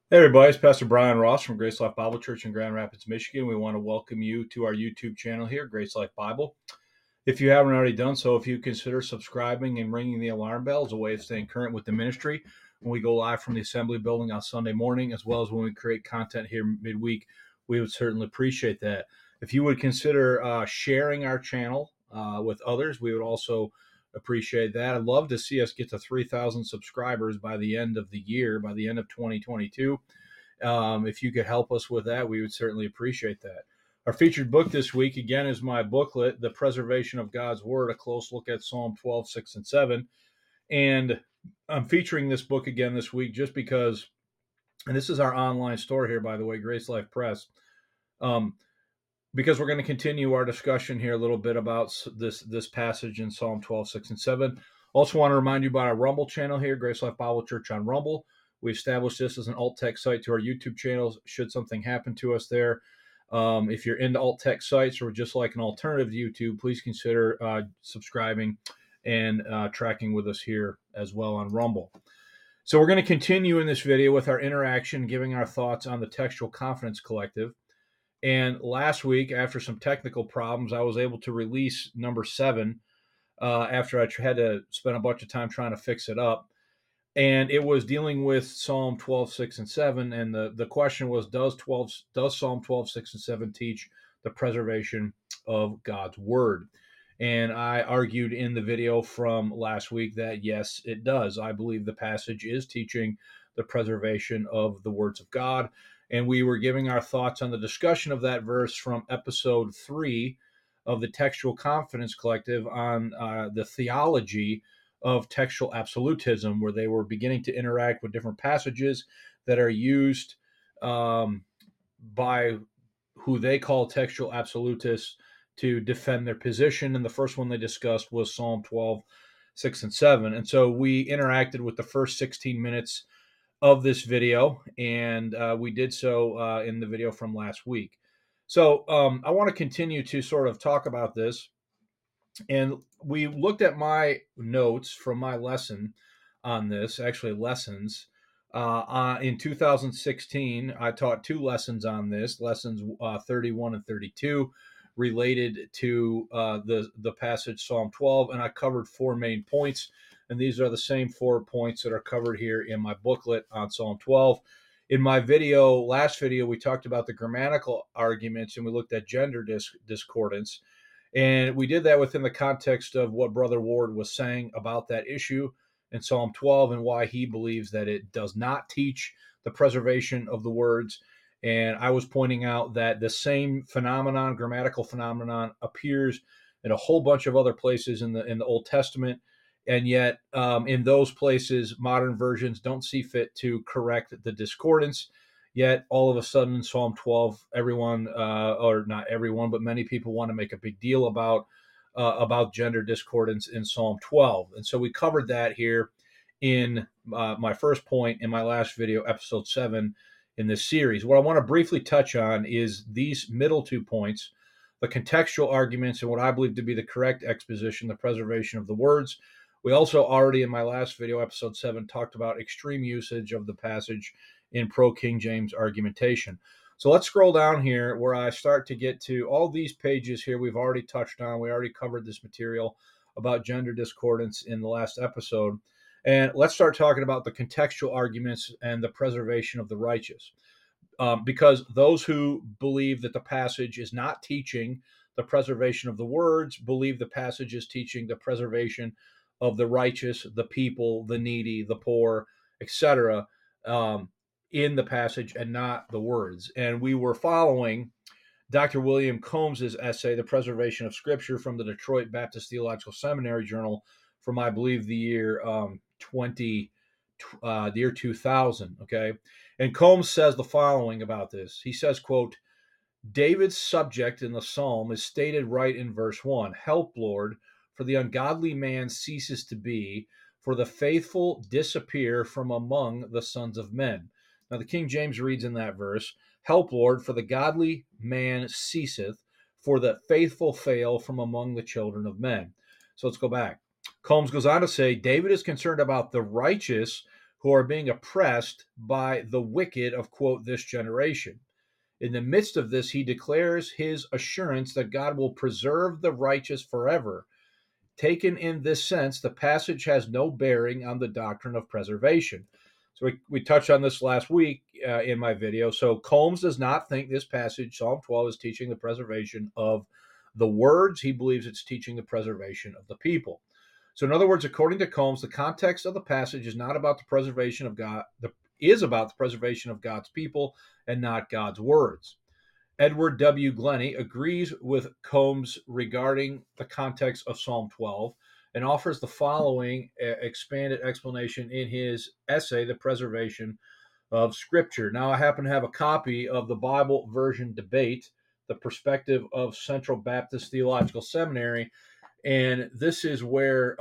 Hey everybody, it's Pastor Brian Ross from Grace Life Bible Church in Grand Rapids, Michigan. We want to welcome you to our YouTube channel here, Grace Life Bible. If you haven't already done so, if you consider subscribing and ringing the alarm bell as a way of staying current with the ministry when we go live from the assembly building on Sunday morning, as well as when we create content here midweek, we would certainly appreciate that. If you would consider sharing our channel with others, we would also appreciate that. I'd love to see us get to 3,000 subscribers by the end of the year, by the end of 2022. If you could help us with that, we would certainly appreciate that. Our featured book this week, again, is my booklet, The Preservation of God's Word, a close look at Psalm 12, 6, and 7. And I'm featuring this book again this week just because, and this is our online store here, by the way, Grace Life Press, um, because we're going to continue our discussion here a little bit about this passage in Psalm 12, 6, and 7. Also want to remind you about our Rumble channel here, Grace Life Bible Church on Rumble. We established this as an alt text site to our YouTube channels. Should something happen to us there, if you're into alt text sites or just like an alternative to YouTube, please consider subscribing and tracking with us here as well on Rumble. So we're going to continue in this video with our interaction, giving our thoughts on the Textual Confidence Collective. And last week, after some technical problems, I was able to release number 7 after I had to spend a bunch of time trying to fix it up. And it was dealing with Psalm 12, 6, and 7. And the question was, does Psalm 12, 6, and 7 teach the preservation of God's word? And I argued in the video from last week that yes, it does. I believe the passage is teaching the preservation of the words of God. And we were giving our thoughts on the discussion of that verse from episode 3 of the Textual Confidence Collective on the theology of textual absolutism, where they were beginning to interact with different passages that are used by who they call textual absolutists to defend their position. And the first one they discussed was Psalm 12, 6, and 7. And so we interacted with the first 16 minutes of this video, and we did so in the video from last week. So I want to continue to sort of talk about this. And we looked at my notes from my lesson on this, actually lessons. In 2016, I taught 2 lessons on this, lessons 31 and 32, related to the passage Psalm 12, and I covered 4 main points. And these are the same 4 points that are covered here in my booklet on Psalm 12. In my last video, we talked about the grammatical arguments and we looked at gender discordance. And we did that within the context of what Brother Ward was saying about that issue in Psalm 12 and why he believes that it does not teach the preservation of the words. And I was pointing out that the same phenomenon, grammatical phenomenon, appears in a whole bunch of other places in the Old Testament. And yet, in those places, modern versions don't see fit to correct the discordance. Yet all of a sudden in Psalm 12, everyone, or not everyone, but many people want to make a big deal about gender discordance in Psalm 12. And so we covered that here in my first point in my last video, episode 7 in this series. What I want to briefly touch on is these middle 2 points, the contextual arguments and what I believe to be the correct exposition, the preservation of the words. We also already in my last video, episode 7, talked about extreme usage of the passage in pro-King James argumentation. So let's scroll down here where I start to get to all these pages here we've already touched on. We already covered this material about gender discordance in the last episode. And let's start talking about the contextual arguments and the preservation of the righteous. Because those who believe that the passage is not teaching the preservation of the words believe the passage is teaching the preservation of the righteous, the people, the needy, the poor, etc. In the passage and not the words. And we were following Dr. William Combs's essay, The Preservation of Scripture, from the Detroit Baptist Theological Seminary Journal from, I believe, the year 2000. Okay. And Combs says the following about this. He says, quote, David's subject in the psalm is stated right in verse 1. Help, Lord, for the ungodly man ceases to be, for the faithful disappear from among the sons of men. Now, the King James reads in that verse, Help, Lord, for the godly man ceaseth, for the faithful fail from among the children of men. So let's go back. Combs goes on to say, David is concerned about the righteous who are being oppressed by the wicked of, quote, this generation. In the midst of this, he declares his assurance that God will preserve the righteous forever. Taken in this sense, the passage has no bearing on the doctrine of preservation. So we touched on this last week in my video. So Combs does not think this passage, Psalm 12, is teaching the preservation of the words. He believes it's teaching the preservation of the people. So in other words, according to Combs, the context of the passage is not about the preservation of God, is about the preservation of God's people and not God's words. Edward W. Glenny agrees with Combs regarding the context of Psalm 12 and offers the following expanded explanation in his essay, The Preservation of Scripture. Now, I happen to have a copy of the Bible Version Debate, the perspective of Central Baptist Theological Seminary, and this is where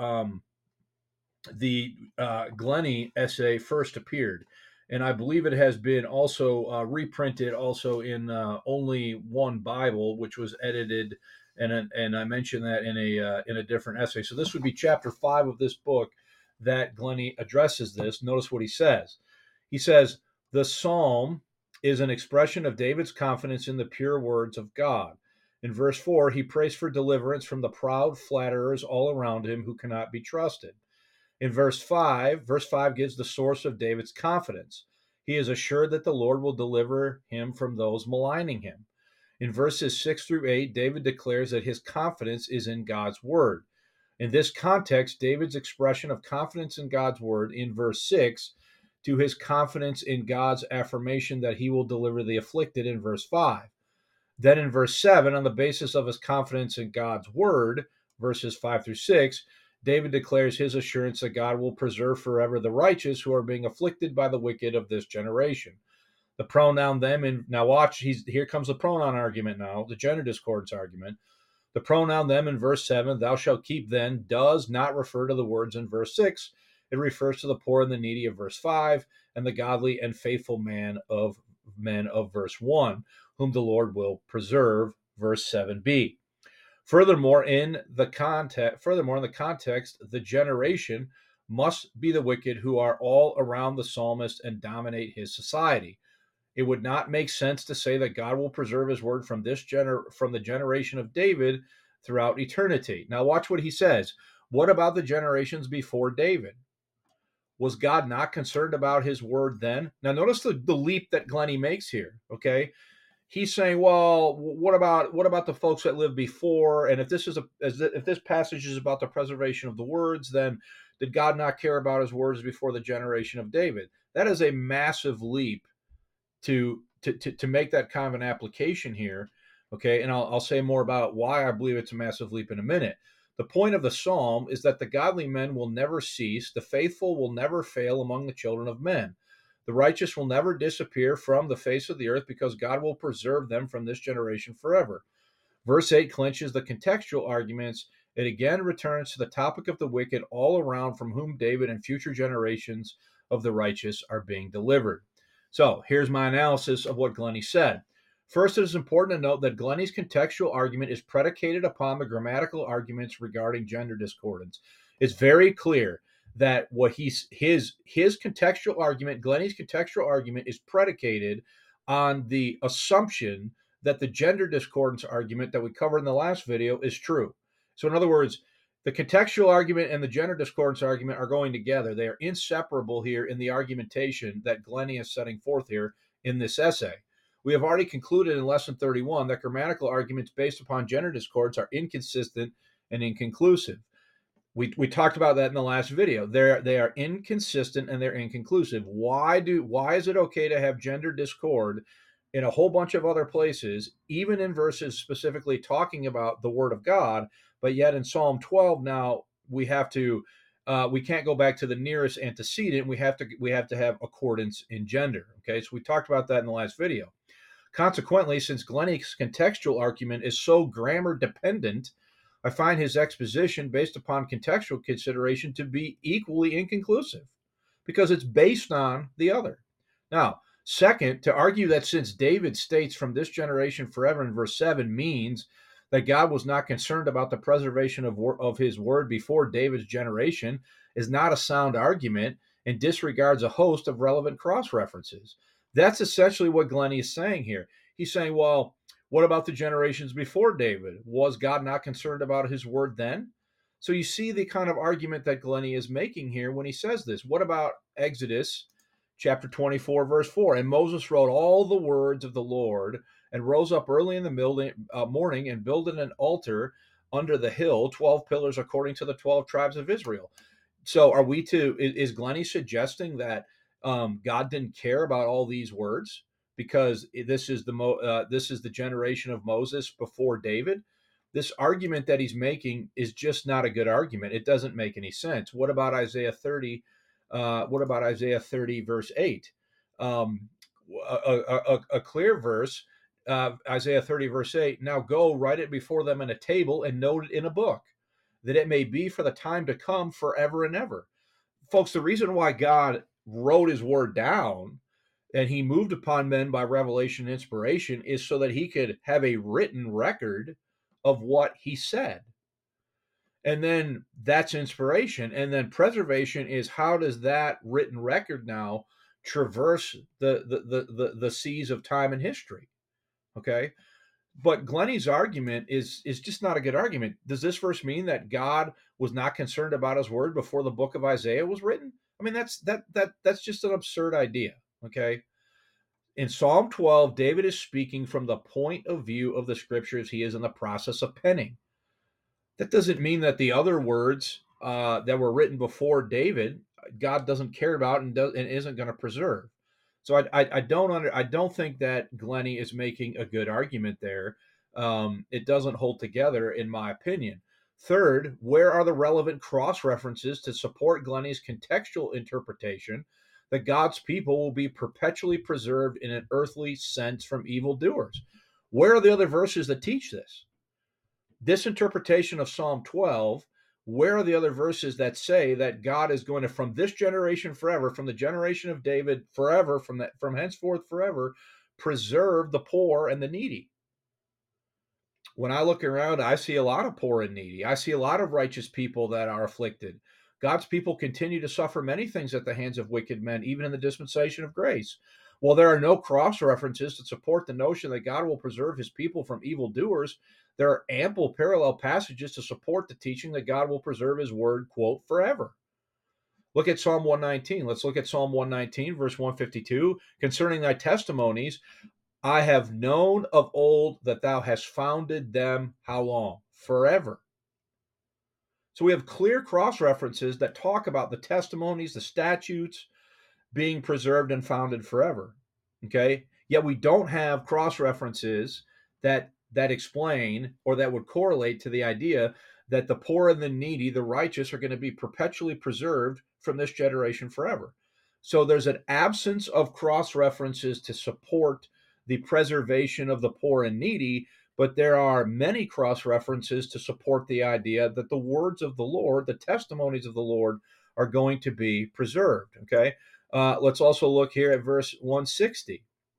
the Glenny essay first appeared. And I believe it has been also reprinted also in only one Bible, which was edited, and I mentioned that in a different essay. So this would be chapter 5 of this book that Glenny addresses this. Notice what he says. He says, the psalm is an expression of David's confidence in the pure words of God. In verse 4, he prays for deliverance from the proud flatterers all around him who cannot be trusted. In verse 5 gives the source of David's confidence. He is assured that the Lord will deliver him from those maligning him. In verses 6 through 8, David declares that his confidence is in God's word. In this context, David's expression of confidence in God's word in verse 6 to his confidence in God's affirmation that he will deliver the afflicted in verse 5. Then in verse 7, on the basis of his confidence in God's word, verses 5 through 6, David declares his assurance that God will preserve forever the righteous who are being afflicted by the wicked of this generation. The pronoun them, and now watch, here comes the pronoun argument now, the gender discordance argument. The pronoun them in verse 7, thou shalt keep then, does not refer to the words in verse 6. It refers to the poor and the needy of verse 5 and the godly and faithful men of verse 1, whom the Lord will preserve, verse 7b. Furthermore, in the context, the generation must be the wicked who are all around the psalmist and dominate his society. It would not make sense to say that God will preserve his word from the generation of David throughout eternity. Now watch what he says. What about the generations before David? Was God not concerned about his word then? Now notice the leap that Glenny makes here, okay? He's saying, well, what about the folks that lived before? And if this passage is about the preservation of the words, then did God not care about his words before the generation of David? That is a massive leap to make that kind of an application here. Okay, and I'll say more about why I believe it's a massive leap in a minute. The point of the psalm is that the godly men will never cease, the faithful will never fail among the children of men. The righteous will never disappear from the face of the earth because God will preserve them from this generation forever. Verse 8 clinches the contextual arguments. It again returns to the topic of the wicked all around from whom David and future generations of the righteous are being delivered. So here's my analysis of what Glenny said. First, it is important to note that Glenny's contextual argument is predicated upon the grammatical arguments regarding gender discordance. It's very clear that what his contextual argument, Glenny's contextual argument, is predicated on the assumption that the gender discordance argument that we covered in the last video is true. So in other words, the contextual argument and the gender discordance argument are going together. They are inseparable here in the argumentation that Glenny is setting forth here in this essay. We have already concluded in lesson 31 that grammatical arguments based upon gender discordance are inconsistent and inconclusive. We talked about that in the last video. They are inconsistent and they're inconclusive. Why is it okay to have gender discord in a whole bunch of other places, even in verses specifically talking about the word of God, but yet in Psalm 12 now we can't go back to the nearest antecedent. We have to have accordance in gender. Okay, so we talked about that in the last video. Consequently, since Glenny's contextual argument is so grammar dependent, I find his exposition based upon contextual consideration to be equally inconclusive because it's based on the other. Now, second, to argue that since David states from this generation forever in verse 7 means that God was not concerned about the preservation of his word before David's generation is not a sound argument, and disregards a host of relevant cross references. That's essentially what Glenny is saying here. He's saying, well, what about the generations before David? Was God not concerned about his word then? So you see the kind of argument that Glenny is making here when he says this. What about Exodus chapter 24, verse 4? And Moses wrote all the words of the Lord and rose up early in the morning and builded an altar under the hill, 12 pillars according to the 12 tribes of Israel. So are we to, is Glenny suggesting that God didn't care about all these words because this is the generation of Moses before David? This argument that he's making is just not a good argument. It doesn't make any sense. What about Isaiah 30? What about Isaiah 30 verse 8? A clear verse, Isaiah 30 verse 8. Now go, write it before them in a table and note it in a book, that it may be for the time to come forever and ever. Folks, the reason why God wrote his word down and he moved upon men by revelation and inspiration is so that he could have a written record of what he said. And then that's inspiration. And then preservation is, how does that written record now traverse the seas of time and history? Okay. But Glenny's argument is just not a good argument. Does this verse mean that God was not concerned about his word before the book of Isaiah was written? I mean, that's just an absurd idea. Okay. In Psalm 12, David is speaking from the point of view of the scriptures he is in the process of penning. That doesn't mean that the other words that were written before David, God doesn't care about and isn't going to preserve. So I don't think that Glenny is making a good argument there. It doesn't hold together, in my opinion. Third, where are the relevant cross references to support Glenny's contextual interpretation that God's people will be perpetually preserved in an earthly sense from evildoers? Where are the other verses that teach this? This interpretation of Psalm 12, where are the other verses that say that God is going to, from this generation forever, from the generation of David forever, from henceforth forever, preserve the poor and the needy? When I look around, I see a lot of poor and needy. I see a lot of righteous people that are afflicted. God's people continue to suffer many things at the hands of wicked men, even in the dispensation of grace. While there are no cross references to support the notion that God will preserve his people from evildoers, there are ample parallel passages to support the teaching that God will preserve his word, quote, forever. Look at Psalm 119. Let's look at Psalm 119, verse 152. Concerning thy testimonies, I have known of old that thou hast founded them, how long? Forever. So we have clear cross references that talk about the testimonies, the statutes being preserved and founded forever. Okay? Yet we don't have cross references that explain or that would correlate to the idea that the poor and the needy, the righteous, are going to be perpetually preserved from this generation forever. So there's an absence of cross references to support the preservation of the poor and needy, but there are many cross references to support the idea that the words of the Lord, the testimonies of the Lord, are going to be preserved. Okay? Let's also look here at verse 160.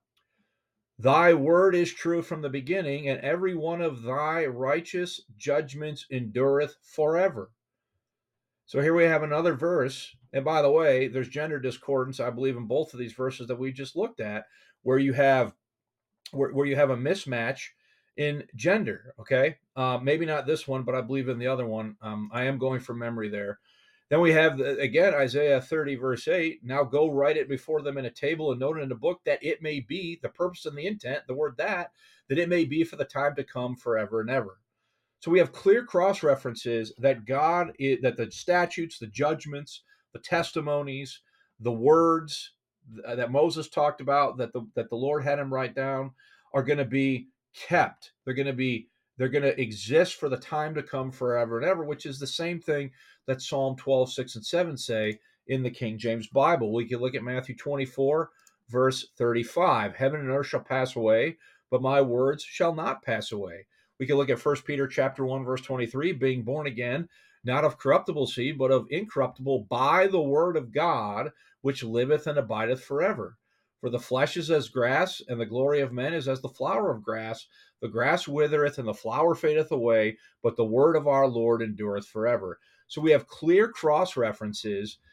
Thy word is true from the beginning, and every one of thy righteous judgments endureth forever. So here we have another verse. And by the way, there's gender discordance, I believe, in both of these verses that we just looked at, where you have a mismatch in gender. Okay, maybe not this one, but I believe in the other one. I am going from memory there. Then we have, again, Isaiah 30, verse 8. Now go write it before them in a table and note it in a book, that it may be, the purpose and the intent, the word that it may be for the time to come forever and ever. So we have clear cross references that that the statutes, the judgments, the testimonies, the words that Moses talked about, that the Lord had him write down, are going to be kept. They're going to exist for the time to come forever and ever, which is the same thing that Psalm 12, 6 and 7 say in the King James Bible. We can look at Matthew 24, verse 35. Heaven and earth shall pass away, but my words shall not pass away. We can look at 1 Peter chapter 1, verse 23, being born again, not of corruptible seed, but of incorruptible, by the word of God, which liveth and abideth forever. For the flesh is as grass, and the glory of men is as the flower of grass. The grass withereth, and the flower fadeth away, but the word of our Lord endureth forever. So we have clear cross references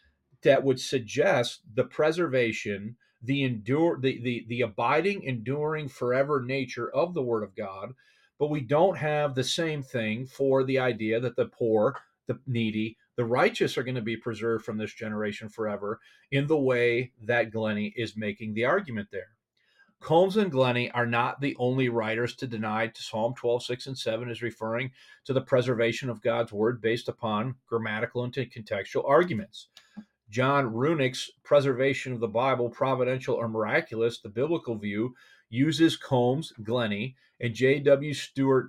that would suggest the preservation, the abiding, enduring, forever nature of the Word of God. But we don't have the same thing for the idea that the poor, the needy, the righteous are going to be preserved from this generation forever in the way that Glenny is making the argument there. Combes and Glenny are not the only writers to deny Psalm 12, 6, and 7 is referring to the preservation of God's word based upon grammatical and contextual arguments. John Runick's Preservation of the Bible, Providential or Miraculous, the Biblical View, uses Combes, Glenny, and J.W. Stewart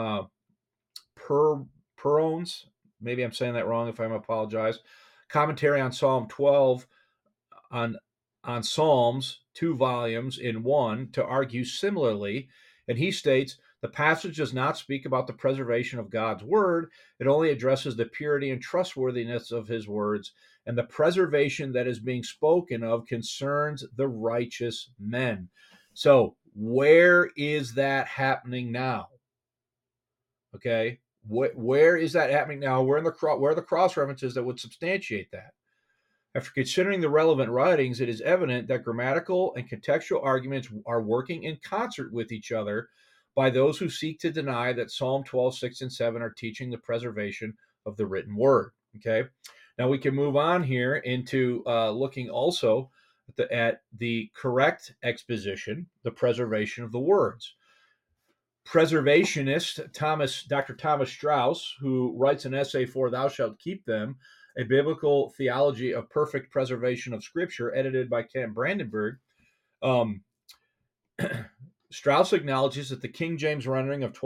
Perone's, maybe I'm saying that wrong. If I apologize, commentary on Psalm 12 on Psalms, 2 volumes in one, to argue similarly. And he states, the passage does not speak about the preservation of God's word. It only addresses the purity and trustworthiness of his words, and the preservation that is being spoken of concerns the righteous men. So where is that happening now? Okay, where is that happening now? Where are the cross references that would substantiate that? After considering the relevant writings, it is evident that grammatical and contextual arguments are working in concert with each other by those who seek to deny that Psalm 12, 6, and 7 are teaching the preservation of the written word. Okay, now we can move on here into looking also at the correct exposition, the preservation of the words. Preservationist Dr. Thomas Strauss, who writes an essay for Thou Shalt Keep Them, a biblical theology of perfect preservation of Scripture, edited by Kent Brandenburg. Strauss acknowledges that the King James rendering of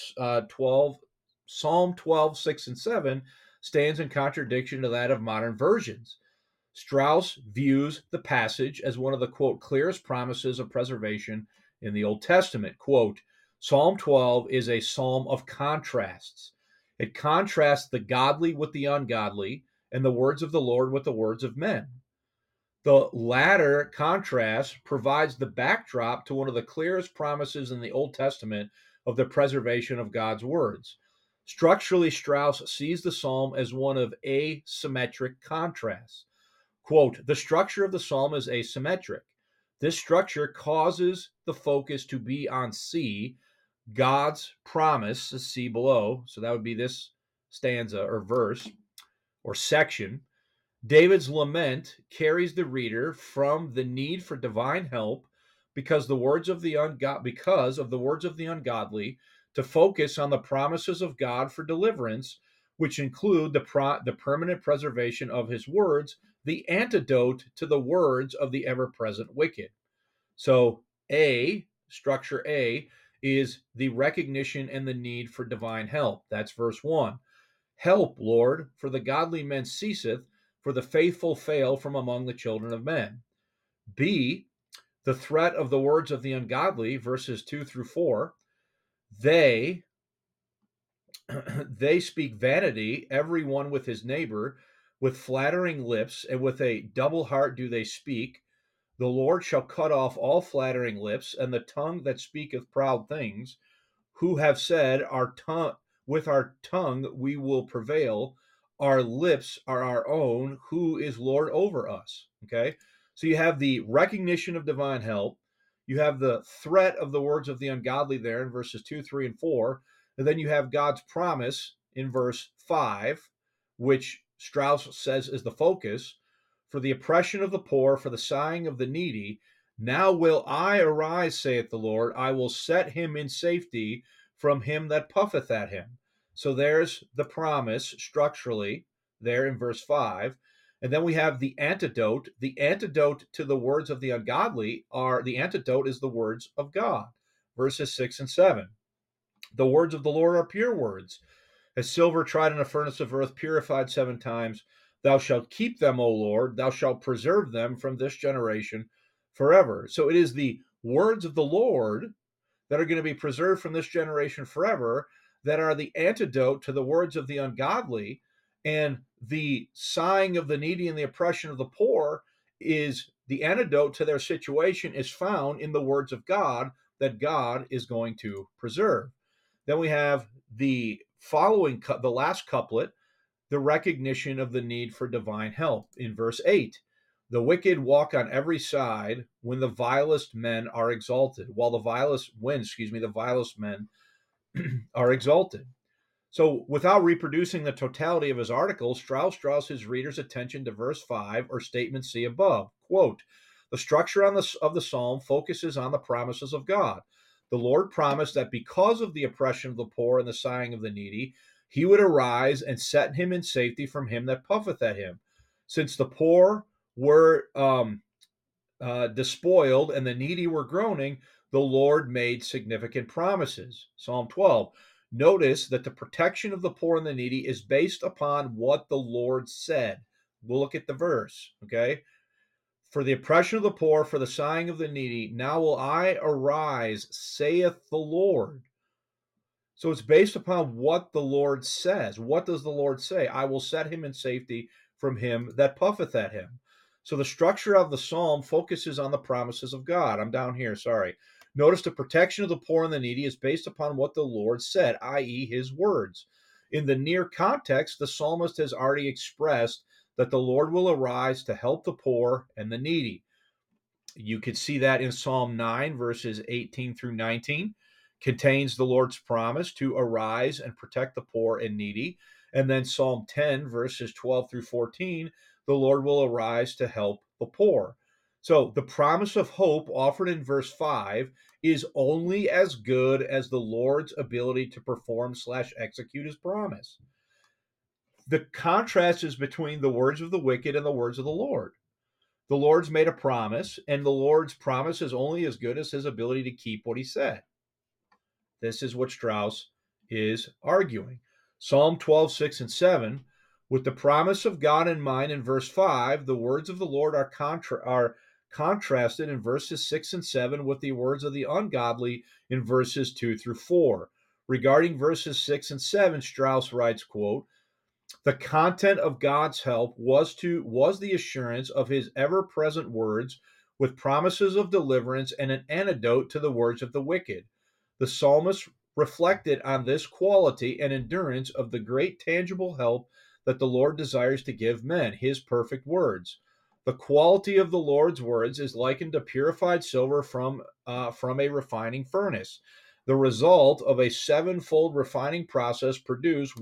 Psalm 12, 6, and 7 stands in contradiction to that of modern versions. Strauss views the passage as one of the, quote, clearest promises of preservation in the Old Testament. Quote, Psalm 12 is a psalm of contrasts. It contrasts the godly with the ungodly and the words of the Lord with the words of men. The latter contrast provides the backdrop to one of the clearest promises in the Old Testament of the preservation of God's words. Structurally, Strauss sees the psalm as one of asymmetric contrasts. Quote, the structure of the psalm is asymmetric. This structure causes the focus to be on C, God's promise, see below. So that would be this stanza or verse or section. David's lament carries the reader from the need for divine help because of the words of the ungodly to focus on the promises of God for deliverance, which include the permanent preservation of his words, the antidote to the words of the ever-present wicked. So structure A, is the recognition and the need for divine help. That's verse 1. Help, Lord, for the godly men ceaseth, for the faithful fail from among the children of men. B, the threat of the words of the ungodly, verses 2 through 4. They speak vanity, every one with his neighbor, with flattering lips, and with a double heart do they speak. The Lord shall cut off all flattering lips, and the tongue that speaketh proud things, who have said, with our tongue we will prevail. Our lips are our own. Who is Lord over us? Okay. So you have the recognition of divine help. You have the threat of the words of the ungodly there in verses 2, 3, and 4. And then you have God's promise in verse 5, which Strauss says is the focus. For the oppression of the poor, for the sighing of the needy, now will I arise, saith the Lord. I will set him in safety from him that puffeth at him. So there's the promise structurally there in verse 5. And then we have the antidote. The antidote to the words of the ungodly the antidote is the words of God. Verses 6 and 7. The words of the Lord are pure words, as silver tried in a furnace of earth, purified 7 times. Thou shalt keep them, O Lord. Thou shalt preserve them from this generation forever. So it is the words of the Lord that are going to be preserved from this generation forever that are the antidote to the words of the ungodly. And the sighing of the needy and the oppression of the poor is the antidote to their situation is found in the words of God that God is going to preserve. Then we have the last couplet, the recognition of the need for divine help. In verse 8, the wicked walk on every side when the vilest men are exalted, while the vilest men are exalted. So, without reproducing the totality of his article, Strauss draws his readers' attention to verse 5 or statement C above. Quote, the structure of the psalm focuses on the promises of God. The Lord promised that because of the oppression of the poor and the sighing of the needy, he would arise and set him in safety from him that puffeth at him. Since the poor were despoiled and the needy were groaning, the Lord made significant promises. Psalm 12. Notice that the protection of the poor and the needy is based upon what the Lord said. We'll look at the verse, okay? For the oppression of the poor, for the sighing of the needy, now will I arise, saith the Lord. So it's based upon what the Lord says. What does the Lord say? I will set him in safety from him that puffeth at him. So the structure of the psalm focuses on the promises of God. I'm down here, sorry. Notice the protection of the poor and the needy is based upon what the Lord said, i.e., his words. In the near context, the psalmist has already expressed that the Lord will arise to help the poor and the needy. You could see that in Psalm 9, verses 18 through 19, contains the Lord's promise to arise and protect the poor and needy. And then Psalm 10, verses 12 through 14, the Lord will arise to help the poor. So the promise of hope offered in verse 5 is only as good as the Lord's ability to perform / execute his promise. The contrast is between the words of the wicked and the words of the Lord. The Lord's made a promise, and the Lord's promise is only as good as his ability to keep what he said. This is what Strauss is arguing. Psalm 12, 6, and 7, with the promise of God in mind in verse 5, the words of the Lord are contrasted in verses 6 and 7 with the words of the ungodly in verses 2 through 4. Regarding verses 6 and 7, Strauss writes, quote, the content of God's help was the assurance of his ever-present words with promises of deliverance and an antidote to the words of the wicked. The psalmist reflected on this quality and endurance of the great tangible help that the Lord desires to give men, his perfect words. The quality of the Lord's words is likened to purified silver from a refining furnace. The result of a sevenfold refining process produced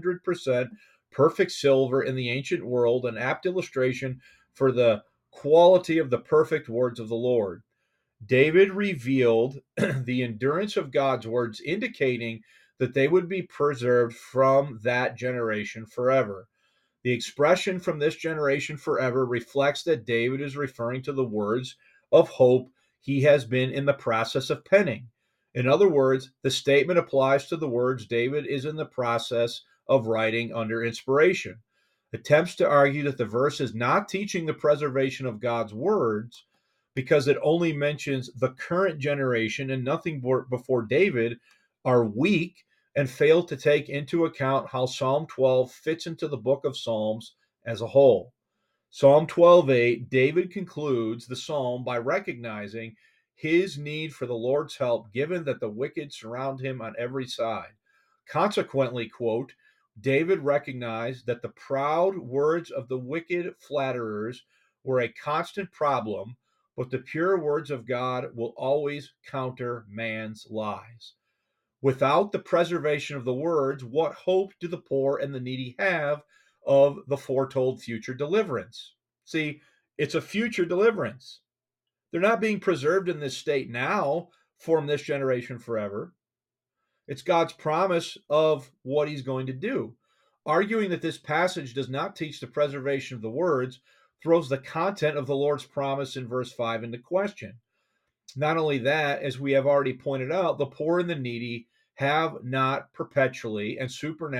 100% perfect silver in the ancient world, an apt illustration for the quality of the perfect words of the Lord. David revealed the endurance of God's words, indicating that they would be preserved from that generation forever. The expression from this generation forever reflects that David is referring to the words of hope he has been in the process of penning. In other words, the statement applies to the words David is in the process of writing under inspiration. Attempts to argue that the verse is not teaching the preservation of God's words because it only mentions the current generation and nothing before David are weak and fail to take into account how Psalm 12 fits into the book of Psalms as a whole. Psalm 12:8, David concludes the psalm by recognizing his need for the Lord's help, given that the wicked surround him on every side. Consequently, quote, David recognized that the proud words of the wicked flatterers were a constant problem, but the pure words of God will always counter man's lies. Without the preservation of the words, what hope do the poor and the needy have of the foretold future deliverance? See, it's a future deliverance. They're not being preserved in this state now from this generation forever. It's God's promise of what he's going to do. Arguing that this passage does not teach the preservation of the words throws the content of the Lord's promise in verse 5 into question. Not only that, as we have already pointed out, the poor and the needy have not been perpetually and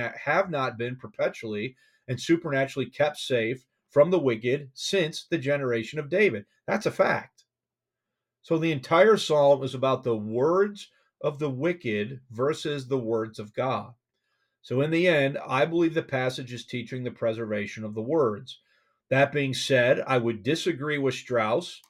supernaturally kept safe from the wicked since the generation of David. That's a fact. So the entire psalm is about the words of the wicked versus the words of God. So in the end, I believe the passage is teaching the preservation of the words. That being said, I would disagree with Strauss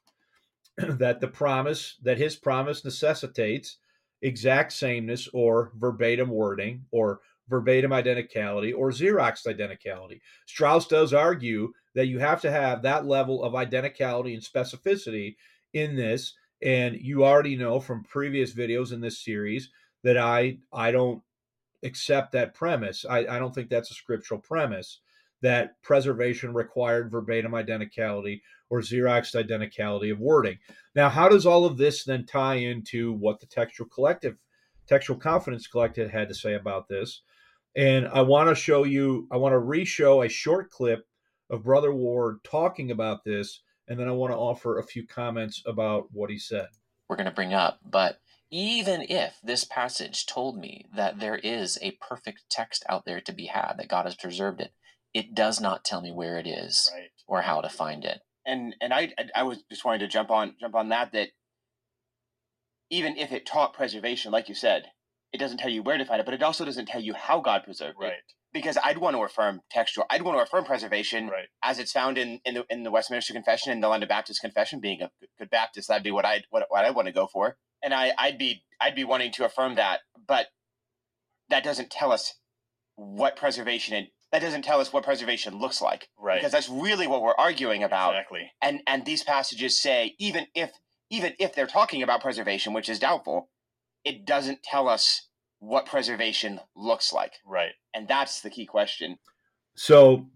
that his promise necessitates exact sameness or verbatim wording or verbatim identicality or Xerox identicality. Strauss does argue that you have to have that level of identicality and specificity in this. And you already know from previous videos in this series that I don't accept that premise. I don't think that's a scriptural premise that preservation required verbatim identicality or Xerox identicality of wording. Now, how does all of this then tie into what the Textual Confidence Collective had to say about this? And I want to re-show a short clip of Brother Ward talking about this, and then I want to offer a few comments about what he said. We're going to bring up, but even if this passage told me that there is a perfect text out there to be had, that God has preserved it, it does not tell me where it is Right. or how to find it. And I was just wanting to jump on that even if it taught preservation, like you said, it doesn't tell you where to find it, but it also doesn't tell you how God preserved it. Right. Because I'd want to affirm textual. I'd want to affirm preservation Right. as it's found in the Westminster Confession and the London Baptist Confession. Being a good Baptist, that'd be what I want to go for, and I'd be wanting to affirm that. But that doesn't tell us what preservation that doesn't tell us what preservation looks like. Right. Because that's really what we're arguing about. Exactly. And these passages say even if they're talking about preservation, which is doubtful, it doesn't tell us what preservation looks like. Right. And that's the key question. So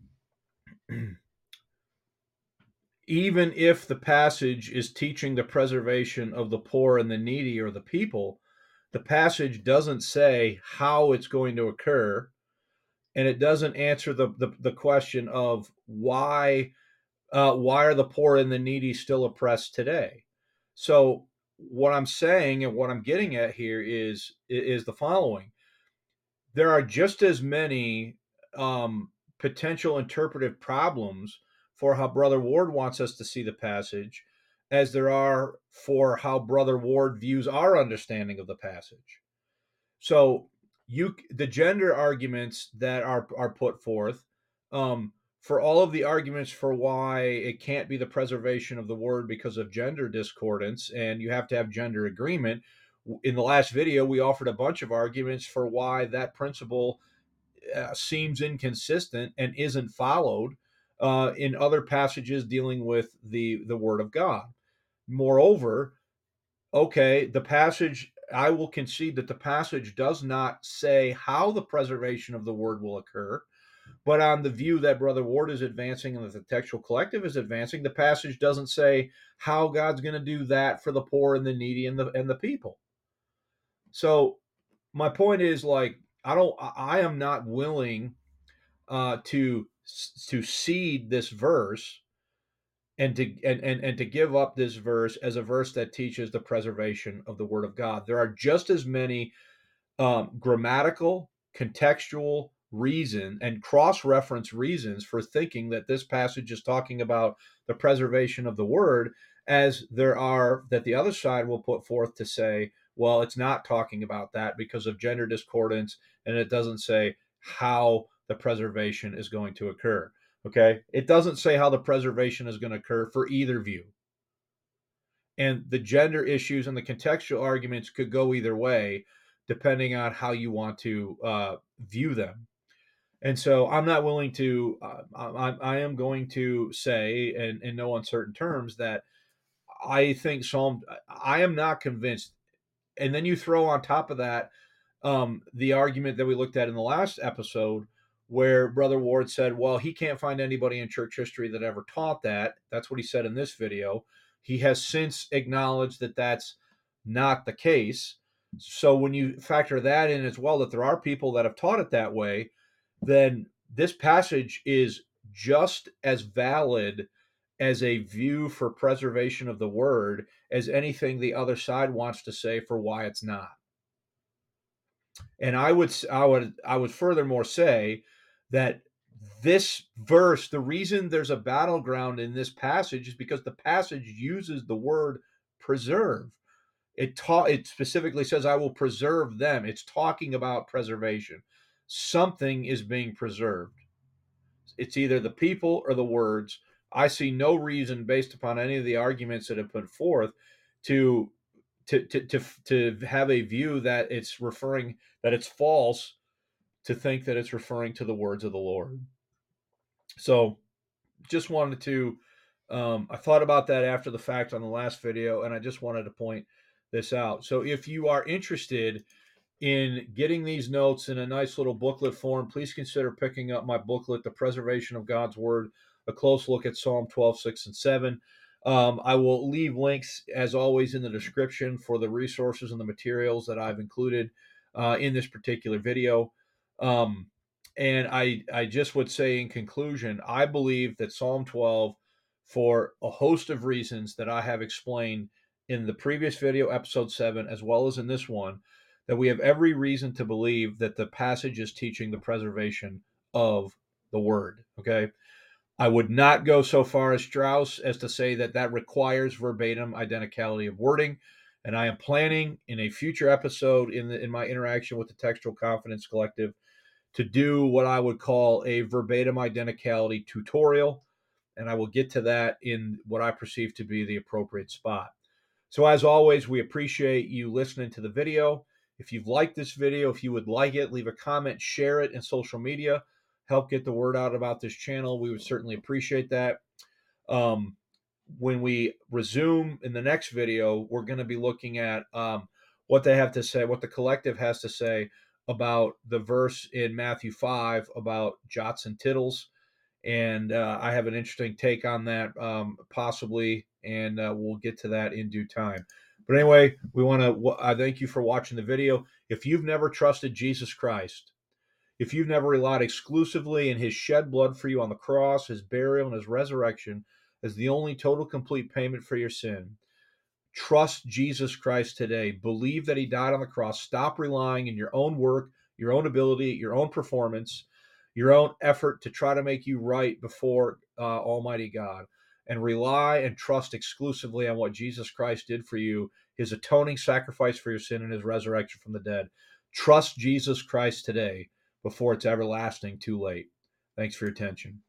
even if the passage is teaching the preservation of the poor and the needy or the people, the passage doesn't say how it's going to occur, and it doesn't answer the question of why are the poor and the needy still oppressed today. So what I'm saying and what I'm getting at here is the following: there are just as many potential interpretive problems for how Brother Ward wants us to see the passage as there are for how Brother Ward views our understanding of the passage. So the gender arguments that are put forth, for all of the arguments for why it can't be the preservation of the word because of gender discordance and you have to have gender agreement. In the last video, we offered a bunch of arguments for why that principle seems inconsistent and isn't followed in other passages dealing with the Word of God. Moreover, okay, the passage, I will concede that the passage does not say how the preservation of the Word will occur, but on the view that Brother Ward is advancing and that the Textual Collective is advancing, the passage doesn't say how God's going to do that for the poor and the needy and the people. So my point is, like, I am not willing to cede this verse and to give up this verse as a verse that teaches the preservation of the Word of God. There are just as many grammatical, contextual reason and cross-reference reasons for thinking that this passage is talking about the preservation of the Word as there are that the other side will put forth to say, well, it's not talking about that because of gender discordance, and it doesn't say how the preservation is going to occur. Okay? It doesn't say how the preservation is going to occur for either view. And the gender issues and the contextual arguments could go either way, depending on how you want to view them. And so I'm not willing to, I am going to say, in no uncertain terms, that I think I am not convinced. And then you throw on top of that the argument that we looked at in the last episode, where Brother Ward said, well, he can't find anybody in church history that ever taught that. That's what he said in this video. He has since acknowledged that that's not the case. So when you factor that in as well, that there are people that have taught it that way, then this passage is just as valid as a view for preservation of the word as anything the other side wants to say for why it's not. And I would furthermore say that this verse, the reason there's a battleground in this passage is because the passage uses the word preserve. It specifically says, I will preserve them. It's talking about preservation. Something is being preserved. It's either the people or the words. I see no reason, based upon any of the arguments that have put forth, to have a view that it's false to think that it's referring to the words of the Lord. So just wanted to, I thought about that after the fact on the last video, and I just wanted to point this out. So if you are interested in getting these notes in a nice little booklet form, please consider picking up my booklet, The Preservation of God's Word, a close look at Psalm 12, 6, and 7. I will leave links, as always, in the description for the resources and the materials that I've included in this particular video. And I just would say in conclusion, I believe that Psalm 12, for a host of reasons that I have explained in the previous video, episode 7, as well as in this one, that we have every reason to believe that the passage is teaching the preservation of the word. Okay. I would not go so far as Strauss as to say that that requires verbatim identicality of wording. And I am planning in a future episode in my interaction with the Textual Confidence Collective to do what I would call a verbatim identicality tutorial. And I will get to that in what I perceive to be the appropriate spot. So as always, we appreciate you listening to the video. If you've liked this video, if you would like it, leave a comment, share it in social media, help get the word out about this channel. We would certainly appreciate that. When we resume in the next video, we're going to be looking at what they have to say, what the collective has to say about the verse in Matthew 5 about jots and tittles. And I have an interesting take on that, possibly, and we'll get to that in due time. But anyway, I thank you for watching the video. If you've never trusted Jesus Christ, if you've never relied exclusively in his shed blood for you on the cross, his burial, and his resurrection as the only total complete payment for your sin, trust Jesus Christ today. Believe that he died on the cross. Stop relying in your own work, your own ability, your own performance, your own effort to try to make you right before Almighty God, and rely and trust exclusively on what Jesus Christ did for you, his atoning sacrifice for your sin and his resurrection from the dead. Trust Jesus Christ today before it's everlasting too late. Thanks for your attention.